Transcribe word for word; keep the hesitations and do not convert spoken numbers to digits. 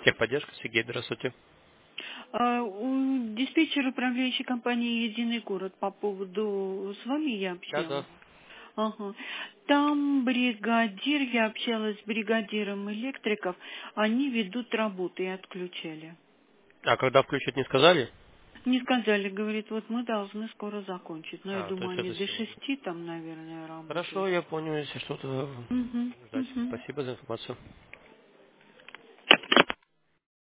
Техподдержка, Сергей, здравствуйте. А, у диспетчера управляющей компании «Единый город» по поводу... С вами я Да, да. общалась? Ага. Там бригадир, я общалась с бригадиром электриков, они ведут работы и отключали. А когда включить не сказали? Не сказали, говорит, вот мы должны скоро закончить. Но я А, то есть думаю, они это до сегодня. шести там, наверное, Хорошо, работают. я понял, если что-то Угу, ждать. угу. Спасибо за информацию.